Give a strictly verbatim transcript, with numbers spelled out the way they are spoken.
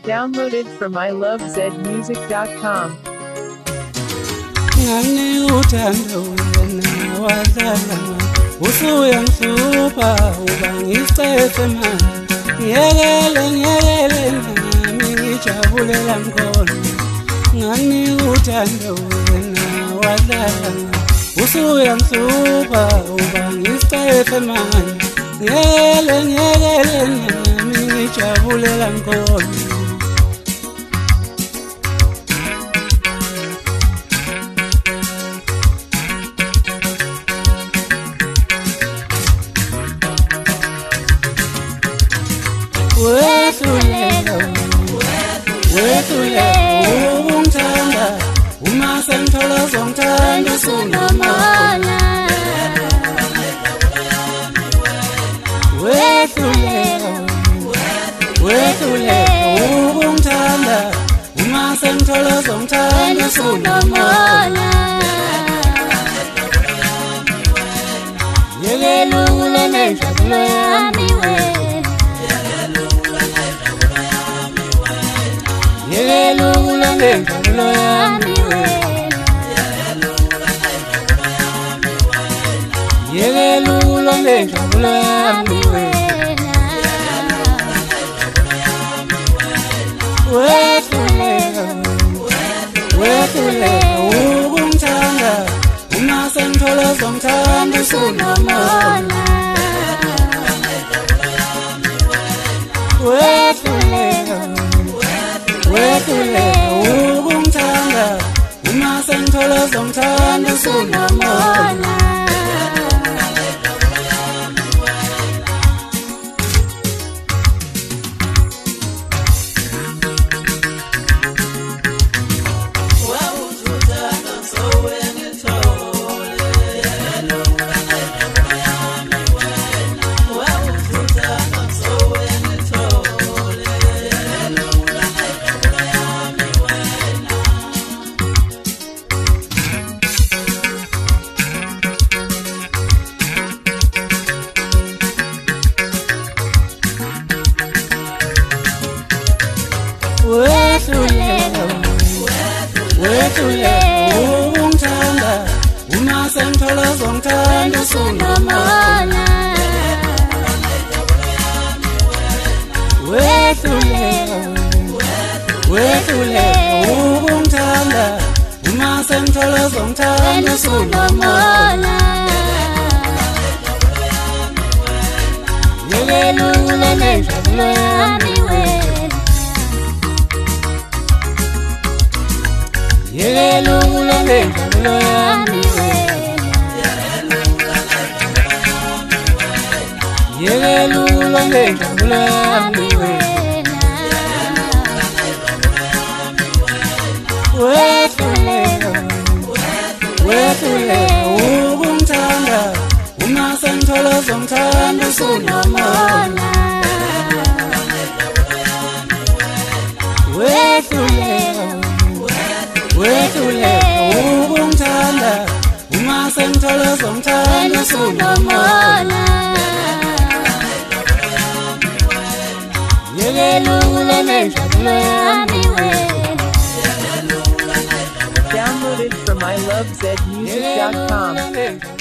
Downloaded from I love zed music dot com. Ngani uthando wena wadlala usuyangihlupha ubangisethe manje ngiyekele ngiyekele nami ngijabulela mkhona. Ngani uthando wena wadlala usuyangihlupha ubangisethe manje ngiyekele ngiyekele nami ngijabulela mkhona. Wethulela, wethulela, ungithanda, uma sengithola zongithanda usunomona. Wethulela, wethulela, ungithanda, uma sengithola zongithanda usunomona. Yekela ukulele injabulo yami wena. Yekela ukulele injabulo yami wena. Yekela ukulele injabulo yami wena. Wethulela, wethulela, ungithanda, uma sengithola zongithanda usunomona. Wethulela, wethulela, ungithanda, uma sengithola zongithanda usunomona. Wethulela, wethulela, ungithanda, uma sengithola zongithanda usunomona. Wethulela, wethulela, ungithanda, uma sengithola zongithanda usunomona. Yekela ukulele injabulo yami wena. Yekela ukulele injabulo yami wena. Yekela ukulele injabulo yami wena. Wethulela, wethulela, ungithanda, uma sengithola zongithanda usunomona. Wethulela, wethulela, ungithanda, uma sengithola zongithanda usunomona. Yekela ukulele injabulo yami wena. Downloaded from I love zed music dot com.